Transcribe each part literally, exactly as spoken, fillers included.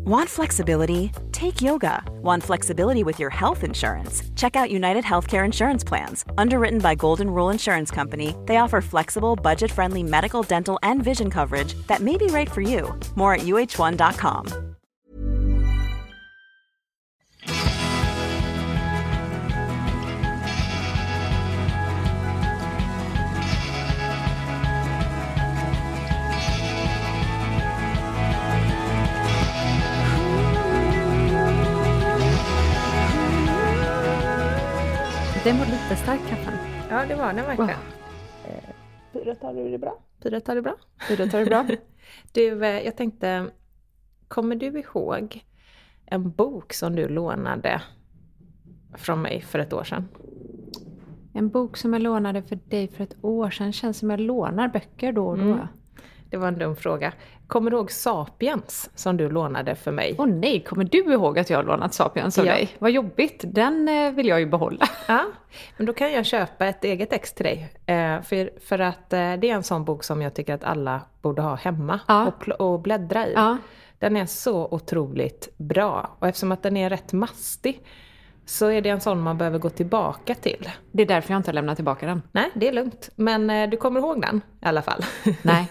Want flexibility? Take yoga. Want flexibility with your health insurance? Check out United Healthcare Insurance Plans. Underwritten by Golden Rule Insurance Company, they offer flexible, budget-friendly medical, dental, and vision coverage that may be right for you. More at U H one dot com. Den var lite stark kaffen. Ja, det var den verkligen. Wow. Pyret har du det bra? Pyret har det bra? Pyret har det bra. Du, jag tänkte, kommer du ihåg en bok som du lånade från mig för ett år sedan? En bok som jag lånade för dig för ett år sedan. Känns som jag lånar böcker då och då. Mm. Det var en dum fråga. Kommer du ihåg Sapiens som du lånade för mig? Åh nej, kommer du ihåg att jag har lånat Sapiens av ja. dig? Vad jobbigt, den vill jag ju behålla. Ja, men då kan jag köpa ett eget ex till dig. Eh, för, för att eh, det är en sån bok som jag tycker att alla borde ha hemma ja. och, pl- och bläddra i. Ja. Den är så otroligt bra. Och eftersom att den är rätt mastig så är det en sån man behöver gå tillbaka till. Det är därför jag inte har lämnat tillbaka den. Nej, det är lugnt. Men eh, du kommer ihåg den i alla fall. Nej.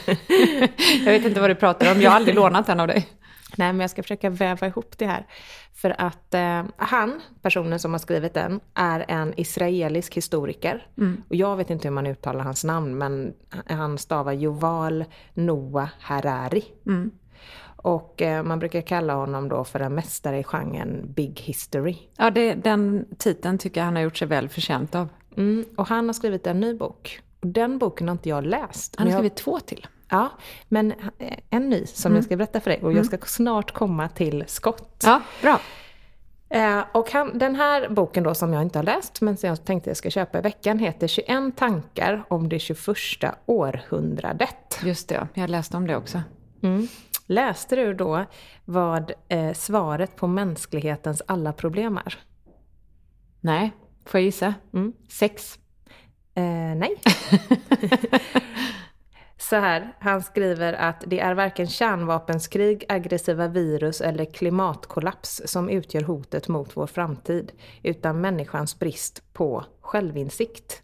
Jag vet inte vad du pratar om. Jag har aldrig lånat den av dig. Nej, men jag ska försöka väva ihop det här. För att eh, han, personen som har skrivit den, är en israelisk historiker. Mm. Och jag vet inte hur man uttalar hans namn, men han stavar Yuval Noah Harari. Mm. Och eh, man brukar kalla honom då för en mästare i genren Big History. Ja, det, den titeln tycker jag han har gjort sig väl förtjänt av. Mm, och han har skrivit en ny bok. Och den boken har inte jag läst. Han har skrivit jag... två till. Ja, men en ny som mm. jag ska berätta för dig. Och mm. jag ska snart komma till skott. Ja, bra. Eh, och han, den här boken då som jag inte har läst, men som jag tänkte jag ska köpa i veckan, heter tjugoett tankar om det tjugoförsta århundradet. Just det, jag läste om det också. Mm. Läste du då vad eh, svaret på mänsklighetens alla problem är? Nej, får jag gissa? Mm. Sex. Eh, nej. Så här, han skriver att det är varken kärnvapenskrig, aggressiva virus eller klimatkollaps som utgör hotet mot vår framtid, utan människans brist på självinsikt.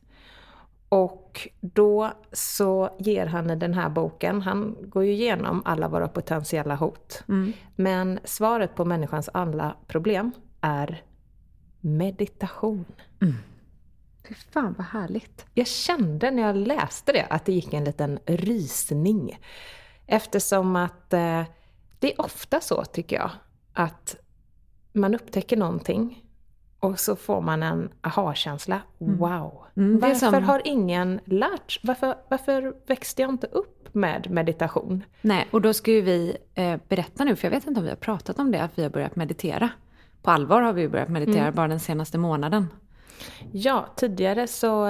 Och då så ger han i den här boken, han går ju igenom alla våra potentiella hot. Mm. Men svaret på människans alla problem är meditation. Mm. Fy fan vad härligt. Jag kände när jag läste det att det gick en liten rysning. Eftersom att eh, det är ofta så tycker jag att man upptäcker någonting och så får man en aha-känsla. Mm. Wow. Mm, varför som... har ingen lärt? Varför, varför växte jag inte upp med meditation? Nej, och då ska ju vi eh, berätta nu, för jag vet inte om vi har pratat om det, att vi har börjat meditera. På allvar har vi börjat meditera mm. bara den senaste månaden. Ja, tidigare så,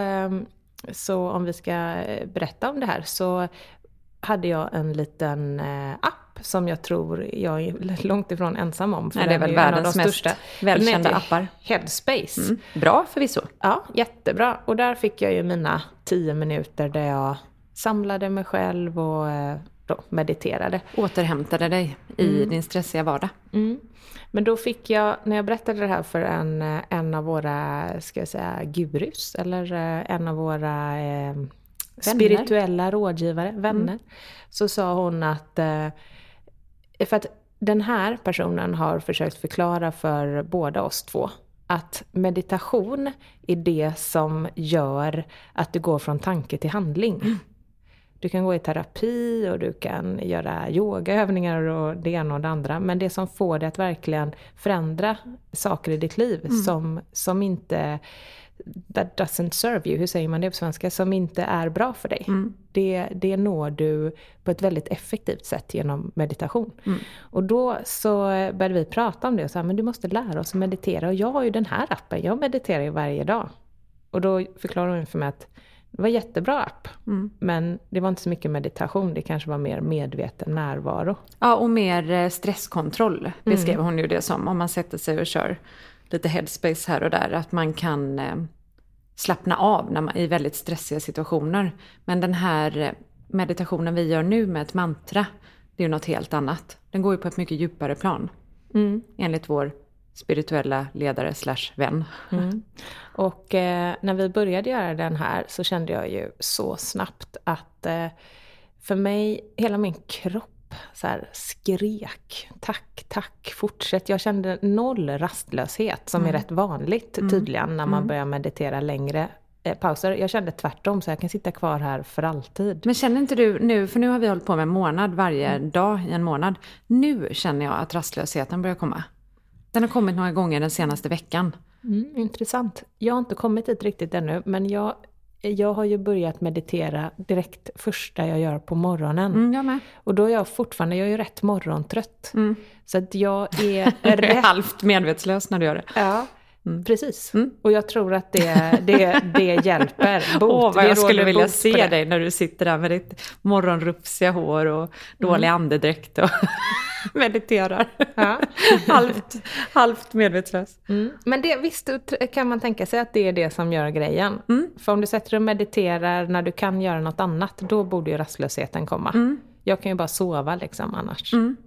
så om vi ska berätta om det här så hade jag en liten app som jag tror jag är långt ifrån ensam om. För Nej, det är väl är världens mest största, välkända appar. Headspace. Mm. Bra förvisso. Ja, jättebra. Och där fick jag ju mina tio minuter där jag samlade mig själv och då mediterade. Återhämtade dig i mm. din stressiga vardag. Mm. Men då fick jag, när jag berättade det här för en, en av våra, ska jag säga, gurus, eller en av våra eh, spirituella rådgivare, vänner, mm. så sa hon att, eh, för att den här personen har försökt förklara för båda oss två, att meditation är det som gör att du går från tanke till handling. Mm. Du kan gå i terapi och du kan göra yogaövningar och det ena och det andra. Men det som får dig att verkligen förändra saker i ditt liv mm. som, som inte, that doesn't serve you, hur säger man det på svenska, som inte är bra för dig. Mm. Det, det når du på ett väldigt effektivt sätt genom meditation. Mm. Och då så började vi prata om det och sa, men du måste lära oss att meditera. Och jag har ju den här appen, jag mediterar ju varje dag. Och då förklarar hon för mig att det var en jättebra app, mm. men det var inte så mycket meditation. Det kanske var mer medveten närvaro. Ja, och mer stresskontroll beskrev mm. hon ju det som. Om man sätter sig och kör lite headspace här och där. Att man kan eh, slappna av när man, i väldigt stressiga situationer. Men den här meditationen vi gör nu med ett mantra, det är ju något helt annat. Den går ju på ett mycket djupare plan. Mm. Enligt vår spirituella ledare slash vän. Mm. Och eh, när vi började göra den här så kände jag ju så snabbt att eh, för mig, hela min kropp så här skrek, tack, tack, fortsätt. Jag kände noll rastlöshet som mm. är rätt vanligt mm. tydligen när man mm. börjar meditera längre eh, pauser. Jag kände tvärtom, så jag kan sitta kvar här för alltid. Men känner inte du nu, för nu har vi hållit på med en månad varje mm. dag i en månad. Nu känner jag att rastlösheten börjar komma. Den har kommit några gånger den senaste veckan. Mm, intressant. Jag har inte kommit dit riktigt ännu, men jag, jag har ju börjat meditera direkt första jag gör på morgonen. Mm, jag med. Och då är jag fortfarande, jag är ju rätt morgontrött. Mm. Så att jag är rätt... Du är halvt medvetslös när du gör det. Ja, mm. precis. Mm. Och jag tror att det, det, det hjälper. Bot. Åh, vad jag skulle vilja se dig när du sitter där med ditt morgonrufsiga hår och dålig mm. andedräkt och mediterar. Ja. halvt, halvt medvetslös. Mm. Men det, visst kan man tänka sig att det är det som gör grejen. Mm. För om du sätter dig och mediterar när du kan göra något annat, då borde ju rastlösheten komma. Mm. Jag kan ju bara sova liksom annars. Mm.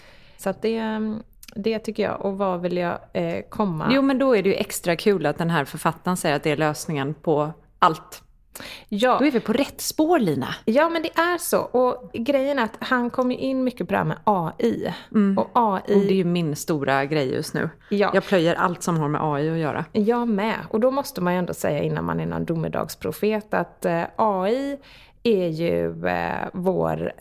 Så att det... Det tycker jag. Och vad vill jag eh, komma? Jo, men då är det ju extra kul att den här författaren säger att det är lösningen på allt. Ja. Då är vi på rätt spår, Lina. Ja, men det är så. Och grejen är att han kommer in mycket på det här med A I. Mm. Och A I... Och det är ju min stora grej just nu. Ja. Jag plöjer allt som har med A I att göra. Jag med. Och då måste man ju ändå säga innan man är någon domedagsprofet att eh, A I är ju eh, vår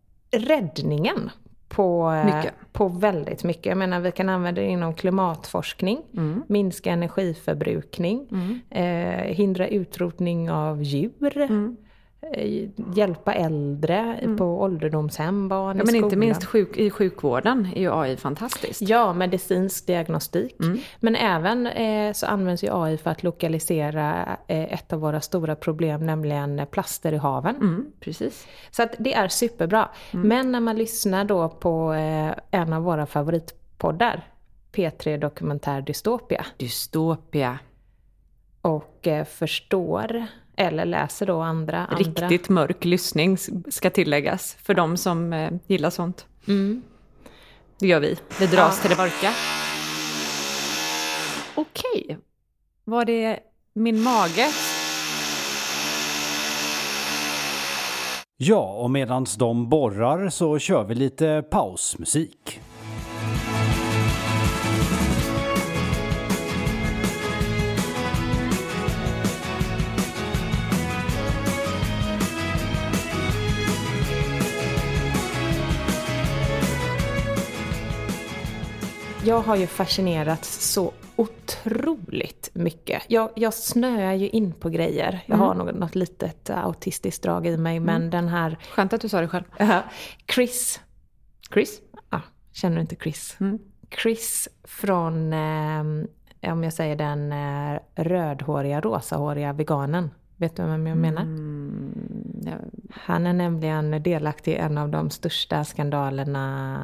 räddningen. På, på väldigt mycket. Jag menar, vi kan använda det inom klimatforskning, mm. minska energiförbrukning, mm. eh, hindra utrotning av djur, mm. eh, hjälpa äldre mm. på ålderdomshem, barn ja, i men skolan. Inte minst sjuk, i sjukvården är ju A I fantastiskt. Ja, medicinsk diagnostik. Mm. Men även eh, så används ju A I för att lokalisera eh, ett av våra stora problem, nämligen plaster i haven. Mm, precis. Så att det är superbra. Mm. Men när man lyssnar då på eh, en av våra favoritpoddar, P tre Dokumentär Dystopia. Dystopia. Och eh, förstår... Eller läser då andra. andra. Riktigt mörk lyssning ska tilläggas för de som eh, gillar sånt. Mm. Det gör vi. Det dras ja. till det mörka. Okej. Var det min mage? Ja, och medans de borrar så kör vi lite pausmusik. Jag har ju fascinerats så otroligt mycket. Jag, jag snöar ju in på grejer. Jag mm. har något, något litet autistiskt drag i mig. Mm. Men den här... Skönt att du sa det själv. Uh, Chris. Chris? Ja, känner du inte Chris? Mm. Chris från, eh, om jag säger den eh, rödhåriga, rosahåriga veganen. Vet du vem jag menar? Mm, ja. Han är nämligen delaktig i en av de största skandalerna...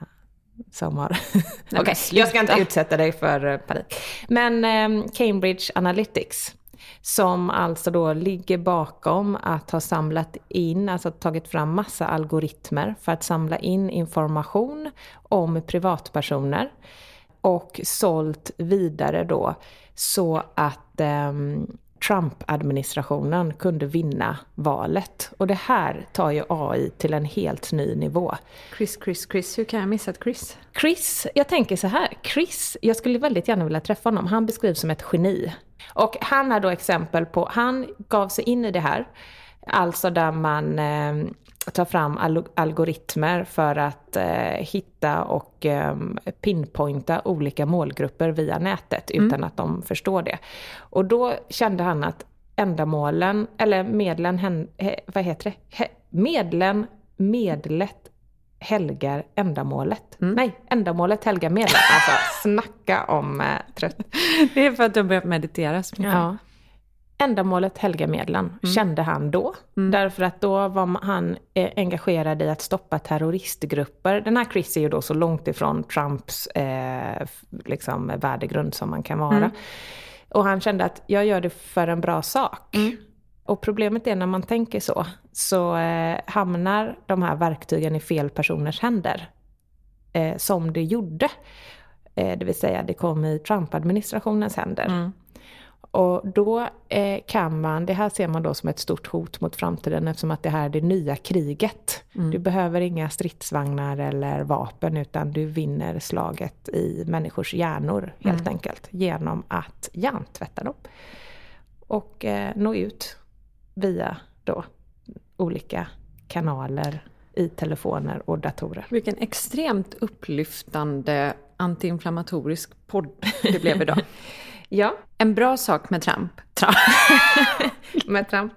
som har... Okej, okay, jag ska inte utsätta dig för panik. Men eh, Cambridge Analytics, som alltså då ligger bakom att ha samlat in, alltså tagit fram massa algoritmer för att samla in information om privatpersoner och sålt vidare då så att eh, Trump-administrationen kunde vinna valet. Och det här tar ju A I till en helt ny nivå. Chris, Chris, Chris. Hur kan jag missa Chris? Chris, jag tänker så här. Chris, jag skulle väldigt gärna vilja träffa honom. Han beskrivs som ett geni. Och han har då exempel på, han gav sig in i det här. Alltså där man eh, tar fram al- algoritmer för att eh, hitta och eh, pinpointa olika målgrupper via nätet utan mm. att de förstår det. Och då kände han att ändamålen, eller medlen, hen, he, vad heter det? He, medlen, medlet helgar ändamålet. Mm. Nej, ändamålet helgar medlet. Alltså snacka om eh, trött. Det är för att du börjat meditera. Ja. Ändamålet helga medlen mm. kände han då. Mm. Därför att då var han eh, engagerad i att stoppa terroristgrupper. Den här Chris är ju då så långt ifrån Trumps eh, liksom, värdegrund som man kan vara. Mm. Och han kände att jag gör det för en bra sak. Mm. Och problemet är när man tänker så, så eh, hamnar de här verktygen i fel personers händer. Eh, som det gjorde. Eh, det vill säga det kom i Trump-administrationens händer. Mm. Och då eh, kan man, det här ser man då som ett stort hot mot framtiden eftersom att det här är det nya kriget. Mm. Du behöver inga stridsvagnar eller vapen utan du vinner slaget i människors hjärnor helt mm. enkelt. Genom att hjärntvätta dem. Och eh, nå ut via då olika kanaler i telefoner och datorer. Vilken extremt upplyftande antiinflammatorisk podd det blev idag. Ja. En bra sak med Trump. Trump. med Trump.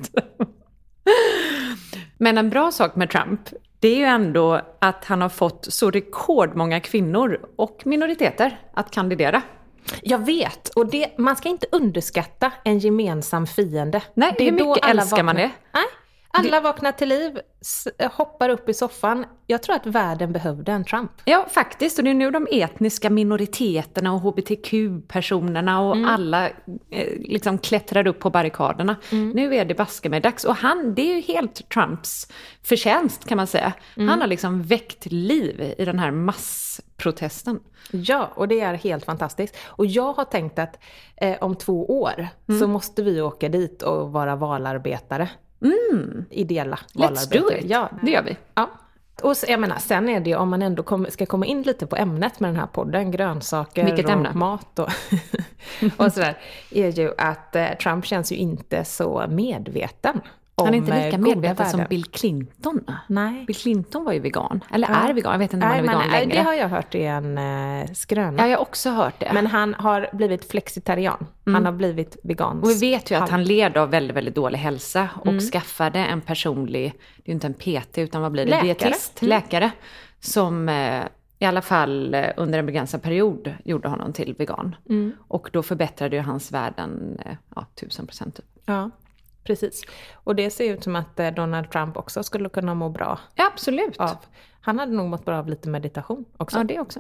Men en bra sak med Trump, det är ju ändå att han har fått så rekordmånga kvinnor och minoriteter att kandidera. Jag vet, och det, man ska inte underskatta en gemensam fiende. Nej, det är hur mycket älskar man det? Nej, alla vaknar till liv, hoppar upp i soffan. Jag tror att världen behövde en Trump. Ja, faktiskt. Och det är nu de etniska minoriteterna och H B T Q-personerna och mm. alla eh, liksom klättrar upp på barrikaderna. Mm. Nu är det baske med dags. Och han, det är ju helt Trumps förtjänst kan man säga. Mm. Han har liksom väckt liv i den här massprotesten. Ja, och det är helt fantastiskt. Och jag har tänkt att eh, om två år mm. så måste vi åka dit och vara valarbetare. Mm. Ideella valarbetare. Let's do it. Ja, det gör vi. Ja. Och så, jag menar, sen är det ju om man ändå kom, ska komma in lite på ämnet med den här podden, grönsaker Vilket och ämne? mat och, och sådär, är ju att eh, Trump känns ju inte så medveten. Han är inte lika medveten som värden. Bill Clinton. Nej. Bill Clinton var ju vegan. Eller ja. är vegan, jag vet inte om nej, han är vegan men, längre. Det har jag hört i en eh, skröna. Ja, jag har också hört det. Men han har blivit flexitarian. Mm. Han har blivit vegan. Och vi vet ju att han led av väldigt, väldigt dålig hälsa. Och mm. skaffade en personlig, det är ju inte en P T utan vad blir det? Läkare. Dietist, mm. läkare. Som eh, i alla fall eh, under en begränsad period gjorde honom till vegan. Mm. Och då förbättrade ju hans värden eh, ja, tusen procent typ. Ja. Precis. Och det ser ut som att Donald Trump också skulle kunna må bra. Ja, absolut. Av. Han hade nog mått bra av lite meditation också. Ja, det också.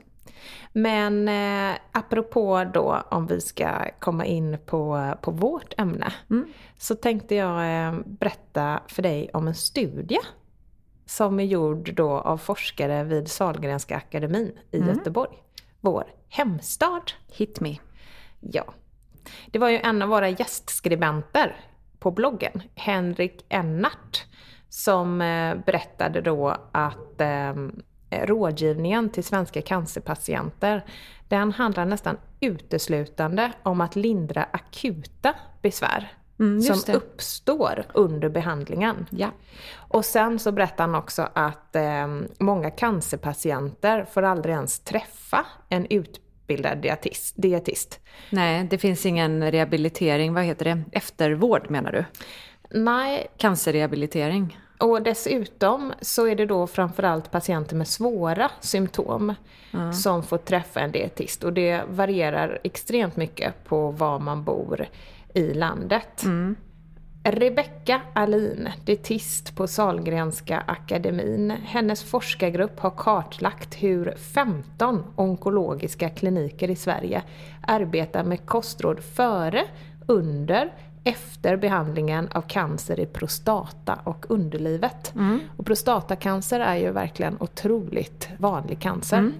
Men eh, apropå då om vi ska komma in på, på vårt ämne. Mm. Så tänkte jag eh, berätta för dig om en studie. Som är gjord då av forskare vid Sahlgrenska akademin i mm. Göteborg. Vår hemstad. Hit me. Ja. Det var ju en av våra gästskribenter på bloggen, Henrik Ennart, som eh, berättade då att eh, rådgivningen till svenska cancerpatienter, den handlar nästan uteslutande om att lindra akuta besvär mm, som det. uppstår under behandlingen. Ja. Och sen så berättar han också att eh, många cancerpatienter får aldrig ens träffa en utbildning utbildad dietist, dietist. Nej, det finns ingen rehabilitering. Vad heter det? Eftervård menar du? Nej. Cancerrehabilitering. Och dessutom så är det då framförallt patienter med svåra symptom mm. som får träffa en dietist. Och det varierar extremt mycket på var man bor i landet. Mm. Rebecka Alin, dietist på Sahlgrenska akademin. Hennes forskargrupp har kartlagt hur femton onkologiska kliniker i Sverige arbetar med kostråd före, under, efter behandlingen av cancer i prostata och underlivet. Mm. Och prostatacancer är ju verkligen otroligt vanlig cancer. Mm.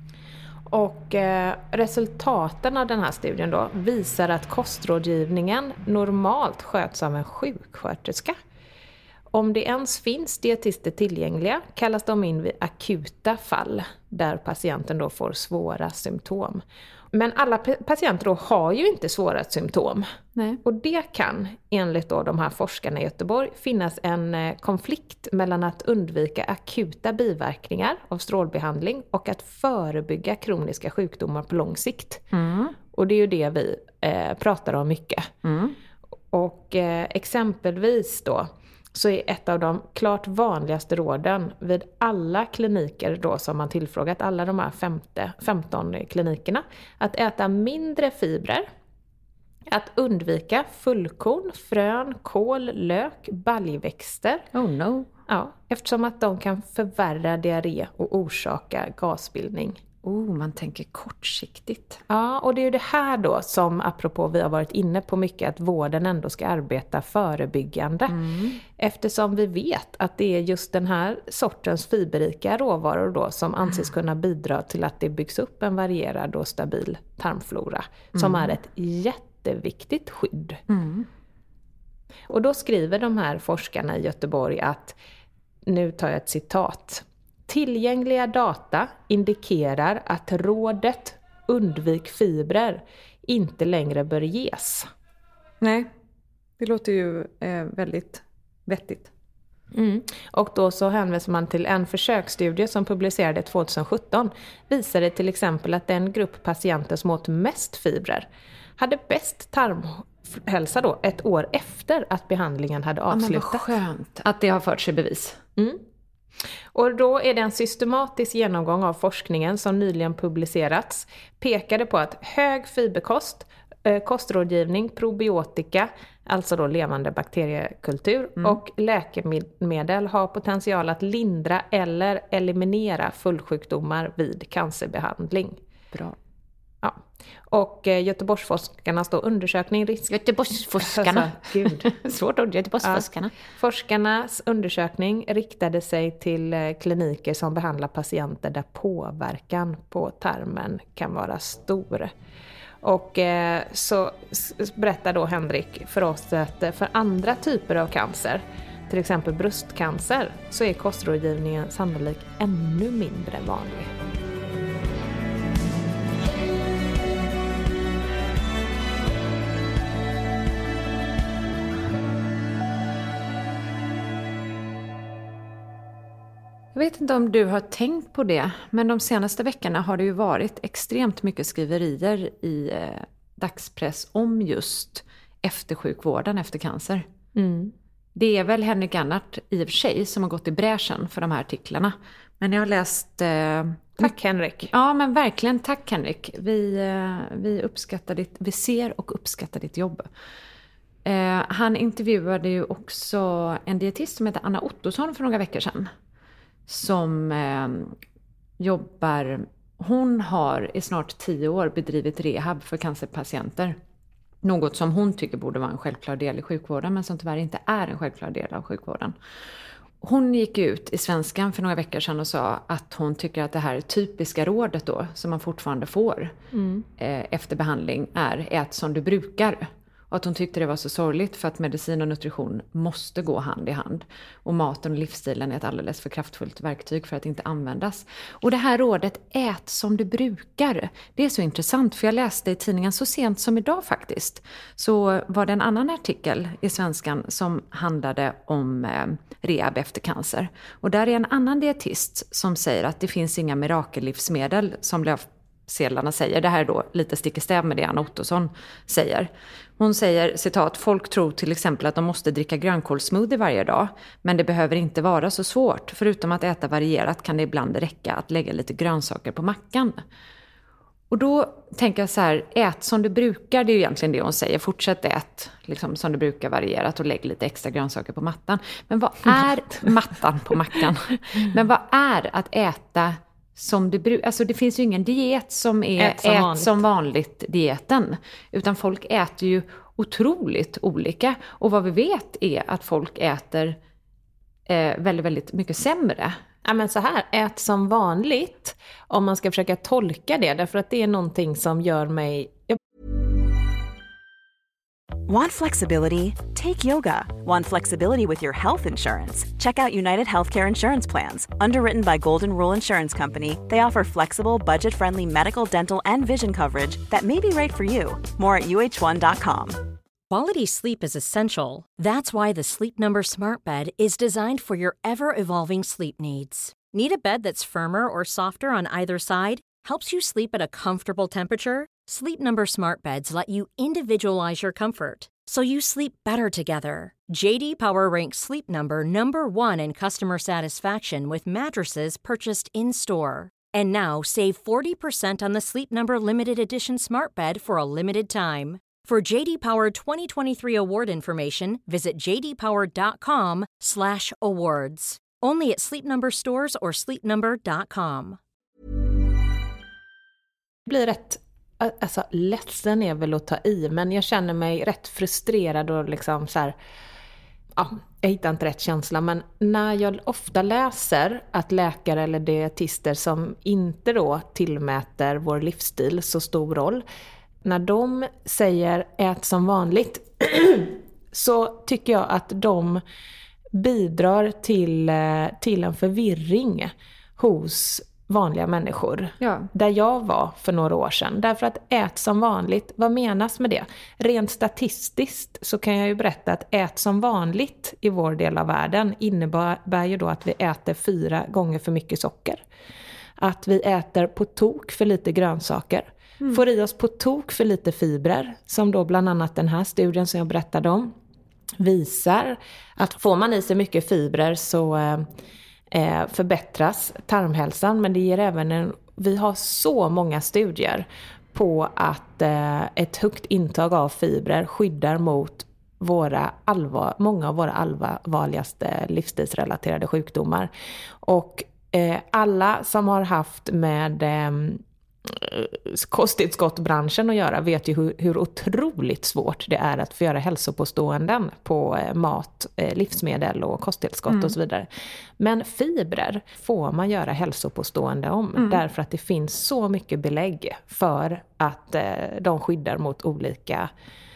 Och eh, resultaten av den här studien då visar att kostrådgivningen normalt sköts av en sjuksköterska. Om det ens finns dietister tillgängliga kallas de in vid akuta fall där patienten då får svåra symptom. Men alla patienter då har ju inte svåra symptom. Nej. Och det kan, enligt då de här forskarna i Göteborg, finnas en konflikt mellan att undvika akuta biverkningar av strålbehandling och att förebygga kroniska sjukdomar på lång sikt. Mm. Och det är ju det vi eh, pratar om mycket. Mm. Och eh, exempelvis då så är ett av de klart vanligaste råden vid alla kliniker då som man tillfrågat, alla de här femte, femton klinikerna, att äta mindre fibrer, att undvika fullkorn, frön, kål, lök, baljväxter. Oh no. Ja, eftersom att de kan förvärra diarré och orsaka gasbildning. Oh, man tänker kortsiktigt. Ja, och det är ju det här då som, apropå vi har varit inne på mycket, att vården ändå ska arbeta förebyggande. Mm. Eftersom vi vet att det är just den här sortens fiberrika råvaror då som anses kunna bidra till att det byggs upp en varierad och stabil tarmflora. Mm. Som är ett jätteviktigt skydd. Mm. Och då skriver de här forskarna i Göteborg att, nu tar jag ett citat: tillgängliga data indikerar att rådet undvik fibrer inte längre bör ges. Nej, det låter ju eh, väldigt vettigt. Mm. Och då så hänvisar man till en försöksstudie som publicerades tjugohundrasjutton. Visade till exempel att den grupp patienter som åt mest fibrer hade bäst tarmhälsa då ett år efter att behandlingen hade avslutats. Ja, men vad skönt att det har förts i bevis. Mm. Och då är det en systematisk genomgång av forskningen som nyligen publicerats, pekade på att hög fiberkost, kostrådgivning, probiotika, alltså då levande bakteriekultur, mm. och läkemedel har potential att lindra eller eliminera följdsjukdomar vid cancerbehandling. Bra. Ja. Och Göteborgsforskarnas då undersökning... Risk... Göteborgsforskarna. Alltså, gud. Svårt ord, Göteborgsforskarna. Ja. Forskarnas undersökning riktade sig till kliniker som behandlar patienter där påverkan på tarmen kan vara stor. Och eh, så berättar då Henrik för oss att för andra typer av cancer, till exempel bröstcancer, så är kostrådgivningen sannolikt ännu mindre vanlig. Jag vet inte om du har tänkt på det, men de senaste veckorna har det ju varit extremt mycket skriverier i eh, dagspress om just eftersjukvården efter cancer. Mm. Det är väl Henrik Annart i och för sig som har gått i bräschen för de här artiklarna. Men jag har läst... Eh, tack Henrik. Ja, men verkligen tack Henrik. Vi, eh, vi uppskattar ditt, vi ser och uppskattar ditt jobb. Eh, han intervjuade ju också en dietist som heter Anna Ottosson för några veckor sedan. Som eh, jobbar, hon har i snart tio år bedrivit rehab för cancerpatienter. Något som hon tycker borde vara en självklar del i sjukvården, men som tyvärr inte är en självklar del av sjukvården. Hon gick ut i Svenskan för några veckor sedan och sa att hon tycker att det här typiska rådet då, som man fortfarande får mm. eh, efter behandling, är ät som du brukar. Och att hon tyckte det var så sorgligt för att medicin och nutrition måste gå hand i hand. Och maten och livsstilen är ett alldeles för kraftfullt verktyg för att inte användas. Och det här rådet, ät som du brukar, det är så intressant. För jag läste i tidningen så sent som idag faktiskt. Så var det en annan artikel i Svenskan som handlade om eh, rehab efter cancer. Och där är en annan dietist som säger att det finns inga mirakellivsmedel som löpsedlarna säger. Det här är då lite stick i stäv med det Anna Ottosson säger. Hon säger, citat, folk tror till exempel att de måste dricka grönkålssmoothie varje dag. Men det behöver inte vara så svårt. Förutom att äta varierat kan det ibland räcka att lägga lite grönsaker på mackan. Och då tänker jag så här, ät som du brukar, det är ju egentligen det hon säger. Fortsätt ät liksom, som du brukar varierat och lägg lite extra grönsaker på mattan. Men vad är mattan på mackan? Men vad är att äta som du brukar? Alltså det finns ju ingen diet som är ät som, ät vanligt. som vanligt dieten. Utan folk äter ju otroligt olika. Och vad vi vet är att folk äter eh, väldigt, väldigt mycket sämre. Ja, men så här, ät som vanligt, om man ska försöka tolka det, därför att det är någonting som gör mig... Want flexibility? Take yoga. Want flexibility with your health insurance? Check out United Healthcare Insurance Plans. Underwritten by Golden Rule Insurance Company, they offer flexible, budget-friendly medical, dental, and vision coverage that may be right for you. More at U H one dot com. Quality sleep is essential. That's why the Sleep Number Smart Bed is designed for your ever-evolving sleep needs. Need a bed that's firmer or softer on either side? Helps you sleep at a comfortable temperature? Sleep Number Smart Beds let you individualize your comfort, so you sleep better together. J D Power ranks Sleep Number number one in customer satisfaction with mattresses purchased in-store. And now save forty percent on the Sleep Number Limited Edition Smart Bed for a limited time. For J D Power twenty twenty-three award information, visit j d power dot com slash awards. Only at Sleep Number stores or sleep number dot com. blir rätt, alltså ledsen är väl att ta i, men jag känner mig rätt frustrerad och liksom så här, ja, jag hittar inte rätt känsla, men när jag ofta läser att läkare eller dietister som inte då tillmäter vår livsstil så stor roll, när de säger ät som vanligt så tycker jag att de bidrar till, till en förvirring hos vanliga människor. Ja. Där jag var för några år sedan. Därför att ät som vanligt, vad menas med det? Rent statistiskt så kan jag ju berätta att ät som vanligt i vår del av världen innebär ju då att vi äter fyra gånger för mycket socker. Att vi äter på tok för lite grönsaker. Mm. Får i oss på tok för lite fibrer, som då bland annat den här studien som jag berättade om visar att får man i sig mycket fibrer så eh, förbättras tarmhälsan, men det ger även en, vi har så många studier på att eh, ett högt intag av fibrer skyddar mot våra allvar, många av våra allvarligaste livsstilsrelaterade sjukdomar. Och eh, alla som har haft med eh, kosttillskottbranschen att göra vet ju hur, hur otroligt svårt det är att få göra hälsopåståenden på mat, livsmedel och kosttillskott mm. och så vidare. Men fibrer får man göra hälsopåstående om mm. därför att det finns så mycket belägg för att eh, de skyddar mot olika,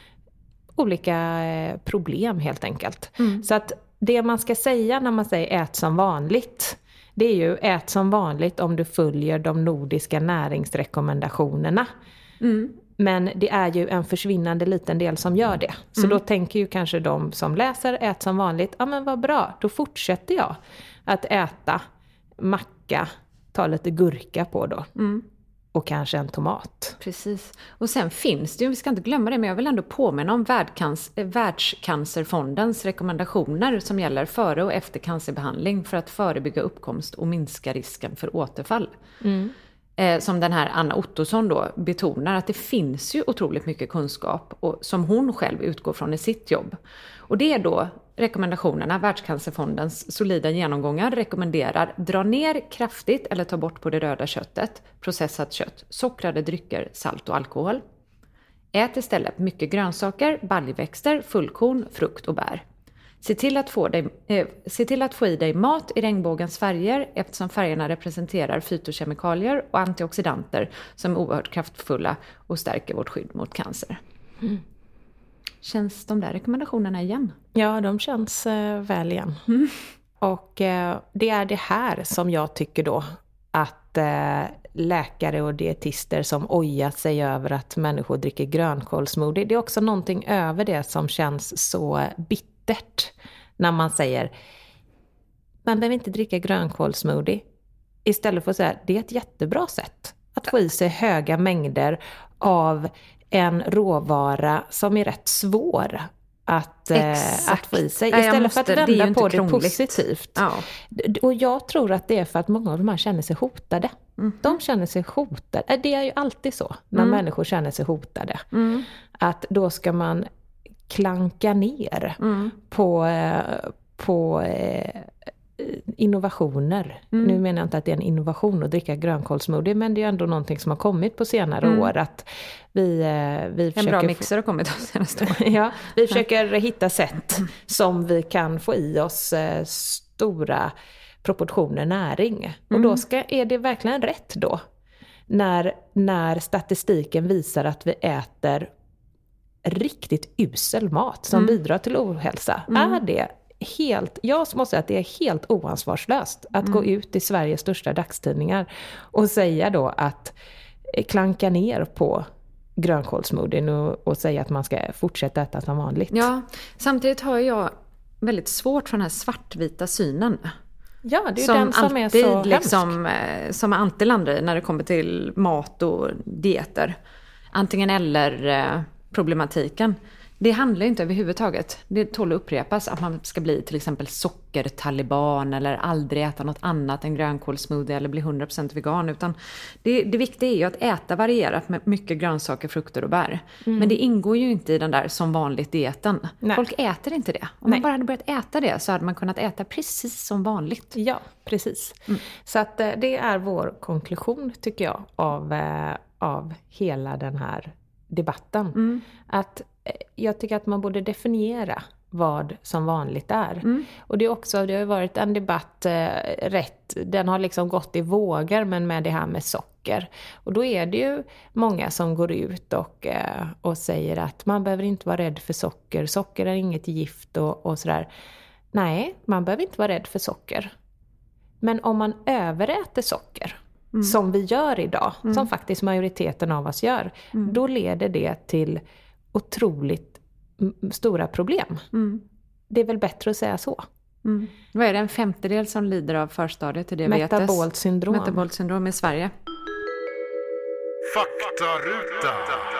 olika problem helt enkelt. Mm. Så att det man ska säga när man säger ät som vanligt, det är ju ät som vanligt om du följer de nordiska näringsrekommendationerna. Mm. Men det är ju en försvinnande liten del som gör det. Så mm. då tänker ju kanske de som läser ät som vanligt, ja men vad bra, då fortsätter jag att äta macka, ta lite gurka på då. Mm. Och kanske en tomat. Precis. Och sen finns det ju, vi ska inte glömma det, men jag vill ändå påminna om världscancer, Världscancerfondens rekommendationer som gäller före och efter cancerbehandling för att förebygga uppkomst och minska risken för återfall. Mm. Eh, som den här Anna Ottosson då betonar, att det finns ju otroligt mycket kunskap och, som hon själv utgår från i sitt jobb. Och det är då rekommendationerna, Världscancerfondens solida genomgångar rekommenderar dra ner kraftigt eller ta bort på det röda köttet, processat kött, sockrade drycker, salt och alkohol. Ät istället mycket grönsaker, baljväxter, fullkorn, frukt och bär. Se till att få, dig, eh, se till att få i dig mat i regnbågens färger eftersom färgerna representerar fytokemikalier och antioxidanter som är oerhört kraftfulla och stärker vårt skydd mot cancer. Mm. Känns de där rekommendationerna igen? Ja, de känns eh, väl igen. Mm. Och eh, det är det här som jag tycker då att eh, läkare och dietister som ojar sig över att människor dricker grönkålssmoothie, det är också någonting över det som känns så bittert när man säger man behöver inte dricka grönkålssmoothie. Istället för att säga det är ett jättebra sätt att få i sig höga mängder av en råvara som är rätt svår att, eh, att få i sig. Istället måste, för att vända det på det krångligt. Positivt. Ja. Och jag tror att det är för att många av de här känner sig hotade. Mm. De känner sig hotade. Det är ju alltid så när mm. människor känner sig hotade. Mm. Att då ska man klanka ner mm. på, på innovationer. Mm. Nu menar jag inte att det är en innovation att dricka grönkålssmoothie, men det är ändå någonting som har kommit på senare mm. år. Att vi, vi en försöker bra mixer har kommit på senaste åren. Ja, vi försöker hitta sätt som vi kan få i oss stora proportioner näring. Mm. Och då ska, är det verkligen rätt då när, när statistiken visar att vi äter riktigt usel mat som mm. bidrar till ohälsa. Mm. Är det helt, jag måste säga att det är helt oansvarslöst att mm. gå ut i Sveriges största dagstidningar och säga då att klanka ner på grönkålssmoothien och, och säga att man ska fortsätta äta som vanligt. Ja, samtidigt har jag väldigt svårt för den här svartvita synen. Ja, det är som den som alltid, är så liksom, hemsk. Som alltid landar i när det kommer till mat och dieter. Antingen eller problematiken. Det handlar inte överhuvudtaget. Det tål att upprepas att man ska bli till exempel sockertaliban eller aldrig äta något annat än grönkålssmoothie eller bli hundra procent vegan. Utan det, det viktiga är ju att äta varierat med mycket grönsaker, frukter och bär. Mm. Men det ingår ju inte i den där som vanligt dieten. Nej. Folk äter inte det. Om Nej. man bara hade börjat äta det så hade man kunnat äta precis som vanligt. Ja, precis. Mm. Så att det är vår konklusion tycker jag av av hela den här debatten. Mm. Att eh, jag tycker att man borde definiera vad som vanligt är. Mm. Och det är också, det har varit en debatt eh, rätt, den har liksom gått i vågor, men med det här med socker. Och då är det ju många som går ut och, eh, och säger att man behöver inte vara rädd för socker. Socker är inget gift och, och sådär. Nej, man behöver inte vara rädd för socker. Men om man överäter socker, mm. som vi gör idag, mm. som faktiskt majoriteten av oss gör, mm. då leder det till otroligt stora problem. Mm. Det är väl bättre att säga så. Mm. Vad är det, en femtedel som lider av förstadiet till diabetes? Metabolt syndrom. Metabolt syndrom i Sverige. Faktaruta.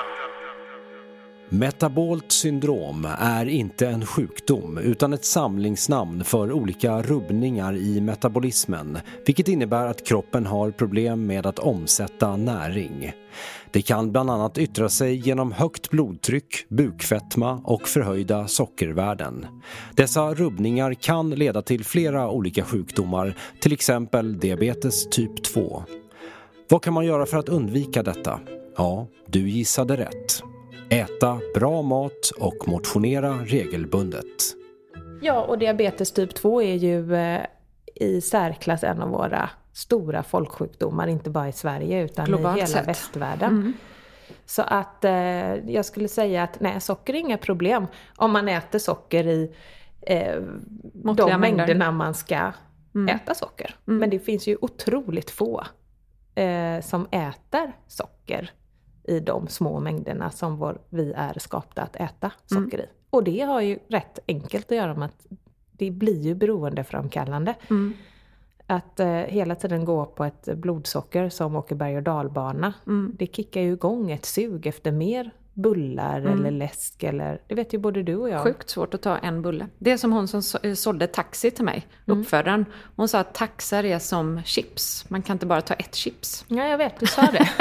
Metabolt syndrom är inte en sjukdom utan ett samlingsnamn för olika rubbningar i metabolismen, vilket innebär att kroppen har problem med att omsätta näring. Det kan bland annat yttra sig genom högt blodtryck, bukfetma och förhöjda sockervärden. Dessa rubbningar kan leda till flera olika sjukdomar, till exempel diabetes typ två. Vad kan man göra för att undvika detta? Ja, du gissade rätt. Äta bra mat och motionera regelbundet. Ja, och diabetes typ två är ju eh, i särklass en av våra stora folksjukdomar, inte bara i Sverige utan globalt i hela sett. Västvärlden. Mm. Så att eh, jag skulle säga att nej, socker är inga problem om man äter socker i eh, de mängderna man ska mm. äta socker. Mm. Men det finns ju otroligt få eh, som äter socker i de små mängderna som vår, vi är skapta att äta socker mm. i. Och det har ju rätt enkelt att göra med att det blir ju beroendeframkallande. Mm. Att eh, hela tiden gå på ett blodsocker som åker berg- och dalbana. Mm. Det kickar ju igång ett sug efter mer bullar mm. eller läsk. Eller, det vet ju både du och jag. Sjukt svårt att ta en bulle. Det är som hon som sålde taxi till mig, mm. uppfödaren. Hon sa att taxar är som chips. Man kan inte bara ta ett chips. Ja, jag vet, du sa det.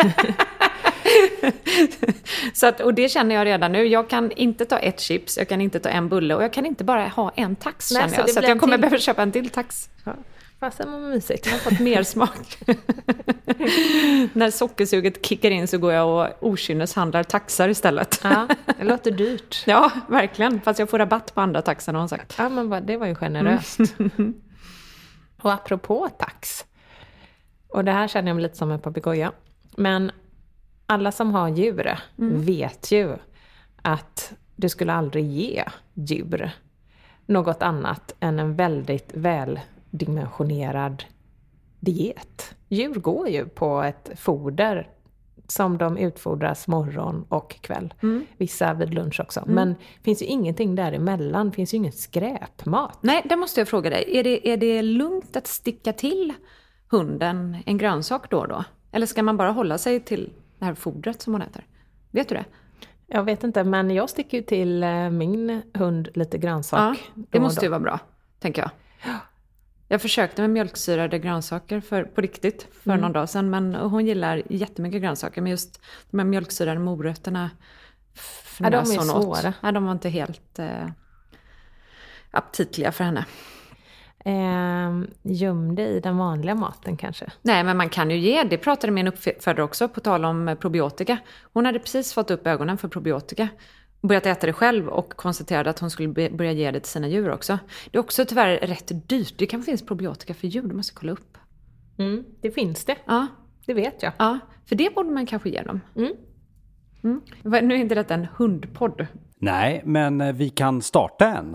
Så att, och det känner jag redan nu. Jag kan inte ta ett chips, jag kan inte ta en bulle och jag kan inte bara ha en tax. Nej, känner jag. Så, så att jag kommer till... behöva köpa en till tax. Ja. Fast det var mysigt. Jag har fått mer smak. När sockersuget kickar in så går jag och okynneshandlar taxar istället. Ja, det låter dyrt. Ja, verkligen. Fast jag får rabatt på andra taxar har hon sagt. Ja, men det var ju generöst. Mm. Och apropå tax. Och det här känner jag mig lite som en papegoja. Men alla som har djur mm. vet ju att du skulle aldrig ge djur något annat än en väldigt väldimensionerad diet. Djur går ju på ett foder som de utfodras morgon och kväll. Mm. Vissa vid lunch också. Mm. Men det finns ju ingenting däremellan. Det finns ju ingen skräpmat. Nej, det måste jag fråga dig. Är det, är det lugnt att sticka till hunden en grönsak då och då? Eller ska man bara hålla sig till det här fodret som hon äter? Vet du det? Jag vet inte, men jag sticker ju till min hund lite grönsak. Ja, det måste ju vara bra, tänker jag. Jag försökte med mjölksyrade grönsaker för, på riktigt för mm. någon dag sedan. Men hon gillar jättemycket grönsaker. Men just de här mjölksyrade morötterna. Ja, de är svåra. Ja, de var inte helt eh, aptitliga för henne. Eh, göm det i den vanliga maten kanske? Nej, men man kan ju ge. Det pratade min uppfödare också på tal om probiotika. Hon hade precis fått upp ögonen för probiotika. Börjat äta det själv och konstaterade att hon skulle börja ge det till sina djur också. Det är också tyvärr rätt dyrt. Det kan finnas probiotika för djur, du måste kolla upp. Mm, det finns det. Ja. Det vet jag. Ja, för det borde man kanske ge dem. Mm. Mm. Nu är inte detta en hundpodd. Nej, men vi kan starta en.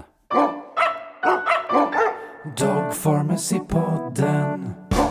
Dog Pharmacy-podden.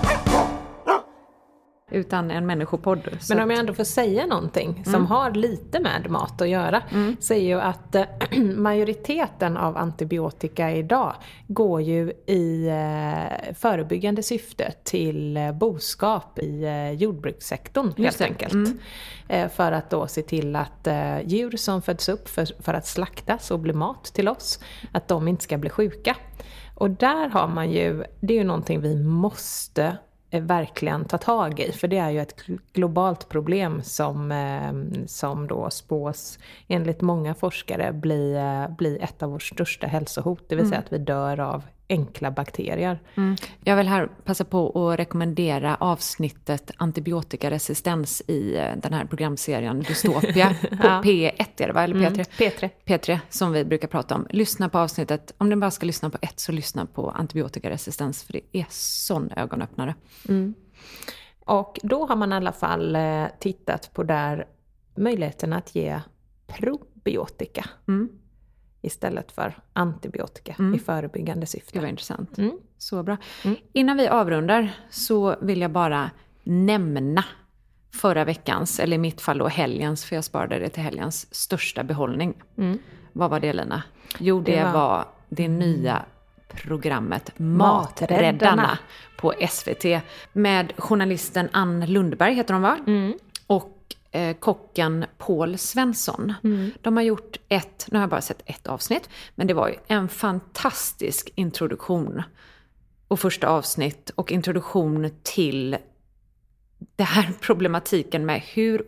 Utan en människopodd. Men om jag ändå får säga någonting som mm. har lite med mat att göra, mm. så är ju att äh, majoriteten av antibiotika idag går ju i äh, förebyggande syfte till äh, boskap i äh, jordbrukssektorn helt enkelt. Mm. Äh, för att då se till att äh, djur som föds upp för, för att slaktas och bli mat till oss, att de inte ska bli sjuka. Och där har man ju, det är ju någonting vi måste verkligen ta tag i. För det är ju ett globalt problem som, eh, som då spås enligt många forskare bli, eh, bli ett av våra största hälsohot. Det vill mm. säga att vi dör av enkla bakterier. Mm. Jag vill här passa på att rekommendera avsnittet antibiotikaresistens i den här programserien Dystopia på ja. P ett är det va? Eller P tre? Mm. P tre. P tre som vi brukar prata om. Lyssna på avsnittet. Om ni bara ska lyssna på ett så lyssna på antibiotikaresistens för det är sån ögonöppnare. Mm. Och då har man i alla fall eh, tittat på där möjligheten att ge probiotika mm. istället för antibiotika mm. i förebyggande syfte. Det var intressant. Mm. Så bra. Mm. Innan vi avrundar så vill jag bara nämna förra veckans, eller i mitt fall då helgens, för jag sparade det till helgens största behållning. Mm. Vad var det, Lina? Jo, det, det var... var det nya programmet Maträddarna, Maträddarna på S V T med journalisten Ann Lundberg heter hon va? Mm. Och eh, kocken Paul Svensson. Mm. De har gjort ett, nu har jag bara sett ett avsnitt, men det var ju en fantastisk introduktion och första avsnitt och introduktion till det här problematiken med hur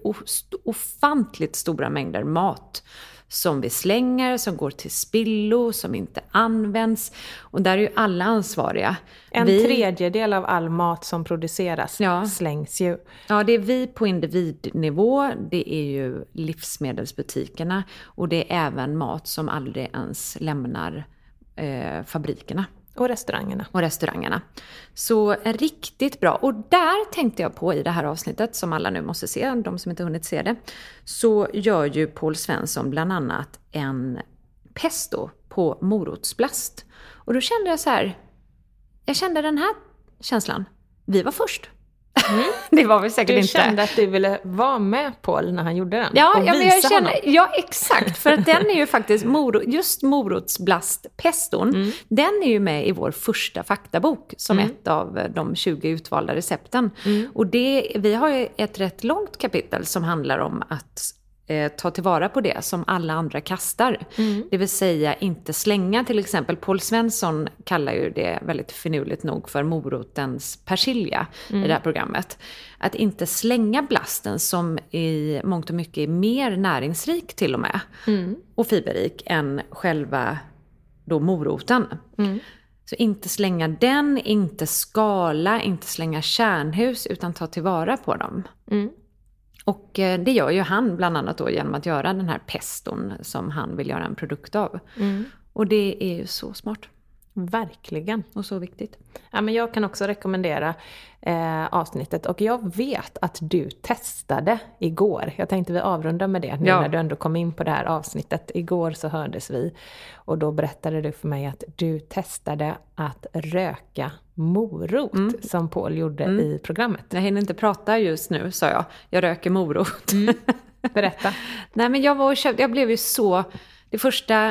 ofantligt stora mängder mat som vi slänger, som går till spillo, som inte används. Och där är ju alla ansvariga. En vi, tredjedel av all mat som produceras ja, slängs ju. Ja, det är vi på individnivå. Det är ju livsmedelsbutikerna. Och det är även mat som aldrig ens lämnar eh, fabrikerna. Och restaurangerna. Och restaurangerna. Så riktigt bra. Och där tänkte jag på i det här avsnittet som alla nu måste se, de som inte hunnit se det. Så gör ju Paul Svensson bland annat en pesto på morotsblast. Och då kände jag så här, jag kände den här känslan. Vi var först. Mm. Det var väl säkert du inte. Du kände att du ville vara med Paul när han gjorde den? Ja, ja men jag känner, ja exakt. För att den är ju faktiskt, moro, just morotsblastpeston, mm. den är ju med i vår första faktabok som mm. ett av de tjugo utvalda recepten. Mm. Och det, vi har ju ett rätt långt kapitel som handlar om att eh, ta tillvara på det som alla andra kastar. Mm. Det vill säga inte slänga, till exempel Paul Svensson kallar ju det väldigt finurligt nog för morotens persilja mm. i det här programmet. Att inte slänga blasten som i mångt och mycket är mer näringsrik till och med mm. och fiberrik än själva då moroten. Mm. Så inte slänga den, inte skala, inte slänga kärnhus utan ta tillvara på dem. Mm. Och det gör ju han bland annat då genom att göra den här peston som han vill göra en produkt av. Mm. Och det är ju så smart. Verkligen. Och så viktigt. Ja, men jag kan också rekommendera eh, avsnittet. Och jag vet att du testade igår. Jag tänkte vi avrundar med det nu ja. när du ändå kom in på det här avsnittet. Igår så hördes vi. Och då berättade du för mig att du testade att röka morot mm. som Paul gjorde mm. i programmet. Jag hinner inte prata just nu, sa jag. Jag röker morot. Mm. Berätta. Nej, men jag var och köpte, jag blev ju så, det första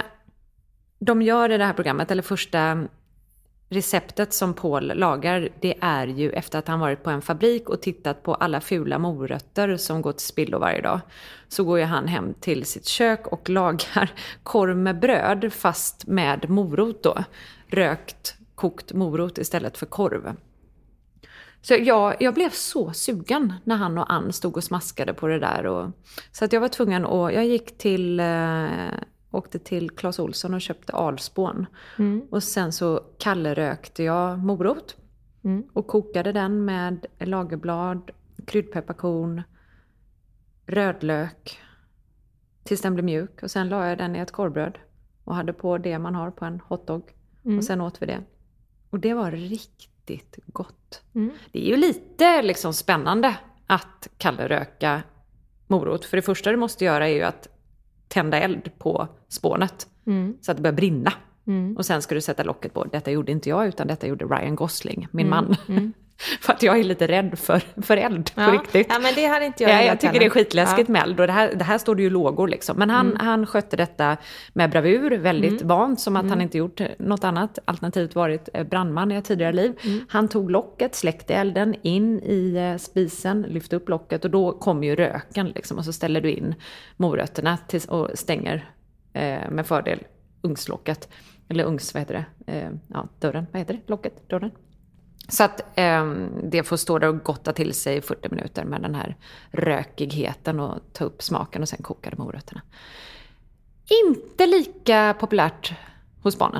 de gör i det här programmet, eller första receptet som Paul lagar, det är ju efter att han varit på en fabrik och tittat på alla fula morötter som går till spillo varje dag. Så går ju han hem till sitt kök och lagar korv med bröd fast med morot då. Rökt, kokt morot istället för korv. Så jag, jag blev så sugen när han och Ann stod och smaskade på det där. Och, så att jag var tvungen att, jag gick till... Eh, åkte till Clas Ohlson och köpte alspån. Mm. Och sen så kallerökte jag morot. Mm. Och kokade den med lagerblad, kryddpepparkorn, rödlök. Tills den blev mjuk. Och sen la jag den i ett korvbröd. Och hade på det man har på en hotdog. Mm. Och sen åt vi det. Och det var riktigt gott. Mm. Det är ju lite liksom spännande att kalleröka morot. För det första du måste göra är ju att tända eld på spånet mm. så att det börjar brinna. Mm. Och sen ska du sätta locket på. Detta gjorde inte jag utan detta gjorde Ryan Gosling, min mm. man. Mm. För att jag är lite rädd för, för eld ja. på riktigt. Ja, men det hade inte jag. Ja, jag tycker det är skitläskigt ja. med eld. Och det här, det här står det ju lågor liksom. Men han, mm. han skötte detta med bravur. Väldigt mm. vant, som att mm. han inte gjort något annat. Alternativt varit brandman i ett tidigare liv. Mm. Han tog locket, släckte elden in i spisen, lyfte upp locket. Och då kom ju röken liksom. Och så ställer du in morötterna tills, och stänger eh, med fördel ugnslocket. Eller ugns, vad heter det? Eh, ja, dörren, vad heter det? Locket, dörren. Så att eh, det får stå där och gotta till sig i fyrtio minuter med den här rökigheten och ta upp smaken och sen koka de morötterna. Inte lika populärt hos barnen.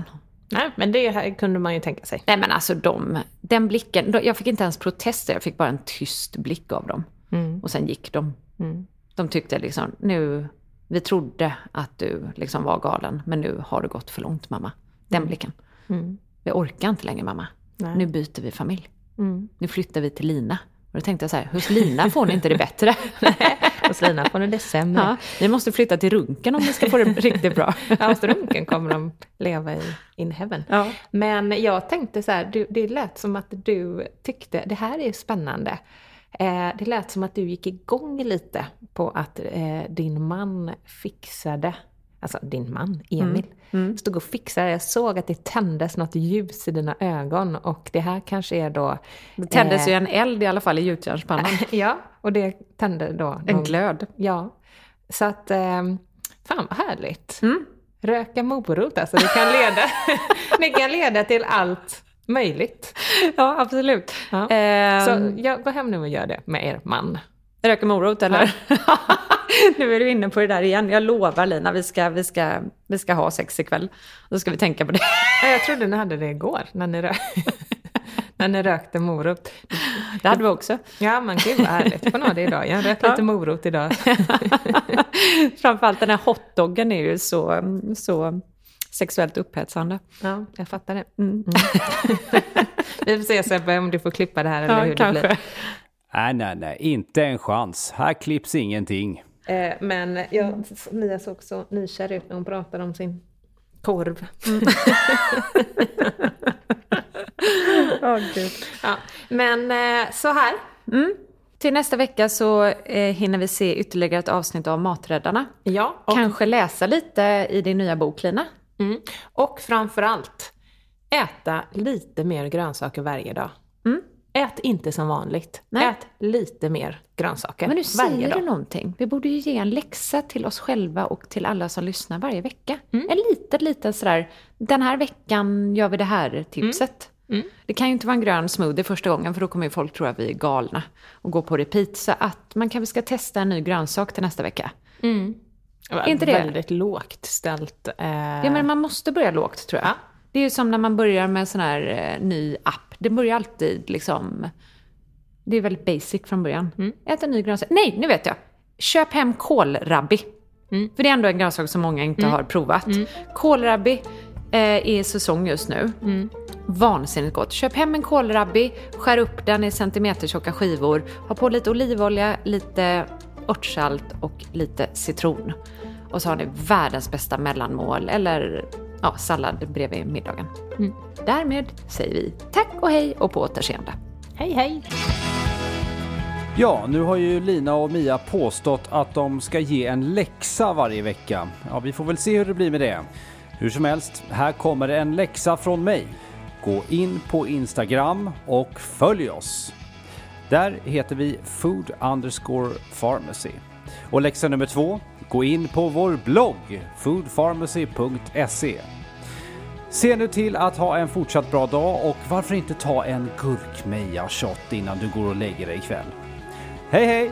Nej, men det här kunde man ju tänka sig. Nej, men alltså de, den blicken, de, jag fick inte ens protester, jag fick bara en tyst blick av dem. Mm. Och sen gick de. Mm. De tyckte liksom, nu, vi trodde att du liksom var galen, men nu har det gått för långt, mamma. Den mm. blicken. Mm. Vi orkar inte längre, mamma. Nej. Nu byter vi familj. Mm. Nu flyttar vi till Lina. Och då tänkte jag så här, hos Lina får ni inte det bättre. Nej, hos Lina får ni det sämre. Ja, ni måste flytta till Runken om ni ska få det riktigt bra. Ja, hos Runken kommer de leva i in heaven. Ja. Men jag tänkte så här, du, det lät som att du tyckte, det här är spännande. Eh, det lät som att du gick igång lite på att eh, din man fixade, alltså din man, Emil, mm. Mm. stod och fixade. Jag såg att det tändes något ljus i dina ögon och det här kanske är då... Det tändes eh, ju en eld i alla fall i gjutjärnspannan. Ja, och det tände då... En någon, glöd. Ja, så att, eh, fan vad härligt. Mm. Röka morot, alltså det kan leda, det kan leda till allt möjligt. Ja, absolut. Ja. Eh, så jag, gå hem nu och gör det med er man. Röka morot, eller? Ja. Nu är du inne på det där igen. Jag lovar, Lina, vi ska, vi ska, vi ska ha sex ikväll. Då ska vi tänka på det. Jag trodde ni hade det igår, när ni, rö- när ni rökte morot. Det hade vi också. Ja, men gud vad härligt. Får nå det idag. Jag rökt lite morot idag. Framförallt den här hotdoggen är ju så, så sexuellt upphetsande. Ja, jag fattar det. Mm. Mm. Vi får se, Sebbe, om du får klippa det här eller ja, hur kanske. Det blir. Nej, nej, nej. Inte en chans. Här klipps ingenting. Eh, men jag, Mia såg så nykär ut när hon pratade om sin korv. Mm. oh, Gud. Ja, men eh, så här. Mm. Till nästa vecka så eh, hinner vi se ytterligare ett avsnitt av Maträddarna. Ja, och kanske läsa lite i din nya bok, Lina. Mm. Och framförallt äta lite mer grönsaker varje dag. Mm. Ät inte som vanligt. Nej. Ät lite mer grönsaker Men nu varje säger dag. du någonting. Vi borde ju ge en läxa till oss själva och till alla som lyssnar varje vecka. Mm. En liten, liten sådär, den här veckan gör vi det här tipset. Mm. Mm. Det kan ju inte vara en grön smoothie första gången, för då kommer ju folk tro att vi är galna och gå på repeat. Så att man kanske ska testa en ny grönsak till nästa vecka. Mm. Är inte det väldigt lågt ställt? Eh... Ja, men man måste börja lågt, tror jag. Ja. Det är ju som när man börjar med en sån här eh, ny app. Det börjar alltid liksom... Det är väldigt basic från början. Mm. Ät en ny grönsak. Nej, nu vet jag. Köp hem kålrabbi. Mm. För det är ändå en grönsak som många inte mm. har provat. Mm. Kålrabbi eh, är säsong just nu. Mm. Vansinnigt gott. Köp hem en kålrabbi. Skär upp den i centimetertjocka skivor. Ha på lite olivolja, lite örtsalt och lite citron. Och så har ni världens bästa mellanmål. Eller... Ja, sallad bredvid middagen. Mm. Därmed säger vi tack och hej och på återseende. Hej, hej! Ja, nu har ju Lina och Mia påstått att de ska ge en läxa varje vecka. Ja, vi får väl se hur det blir med det. Hur som helst, här kommer en läxa från mig. Gå in på Instagram och följ oss. Där heter vi food underscore pharmacy. Och läxa nummer två, gå in på vår blogg food pharmacy punkt se. Se nu till att ha en fortsatt bra dag och varför inte ta en gurkmeja shot innan du går och lägger dig ikväll. Hej hej!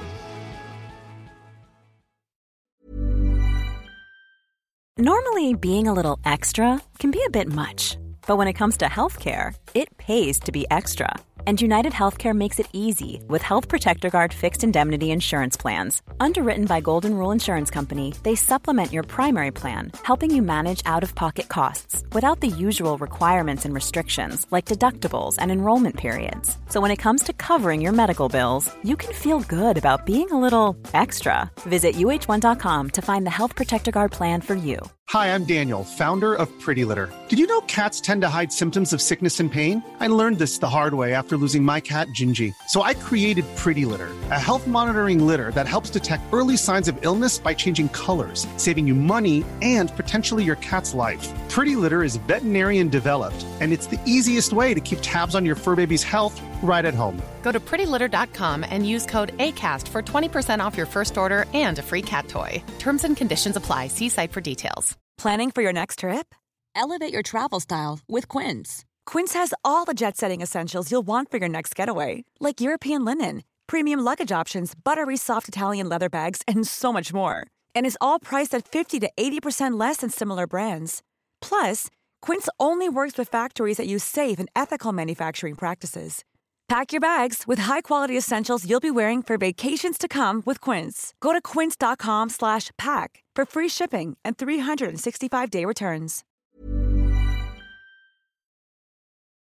Normally being a little extra can be a bit much, but when it comes to healthcare, it pays to be extra. And United Healthcare makes it easy with Health Protector Guard fixed indemnity insurance plans. Underwritten by Golden Rule Insurance Company, they supplement your primary plan, helping you manage out-of-pocket costs without the usual requirements and restrictions like deductibles and enrollment periods. So when it comes to covering your medical bills, you can feel good about being a little extra. Visit U H one dot com to find the Health Protector Guard plan for you. Hi, I'm Daniel, founder of Pretty Litter. Did you know cats tend to hide symptoms of sickness and pain? I learned this the hard way after losing my cat, Gingy. So I created Pretty Litter, a health monitoring litter that helps detect early signs of illness by changing colors, saving you money and potentially your cat's life. Pretty Litter is veterinarian developed, and it's the easiest way to keep tabs on your fur baby's health right at home. Go to pretty litter dot com and use code ACAST for twenty percent off your first order and a free cat toy. Terms and conditions apply. See site for details. Planning for your next trip? Elevate your travel style with Quince. Quince has all the jet-setting essentials you'll want for your next getaway, like European linen, premium luggage options, buttery soft Italian leather bags, and so much more. And is all priced at fifty to eighty percent less than similar brands. Plus, Quince only works with factories that use safe and ethical manufacturing practices. Pack your bags with high-quality essentials you'll be wearing for vacations to come with Quince. Go to quince dot com slash pack for free shipping and three sixty-five day returns.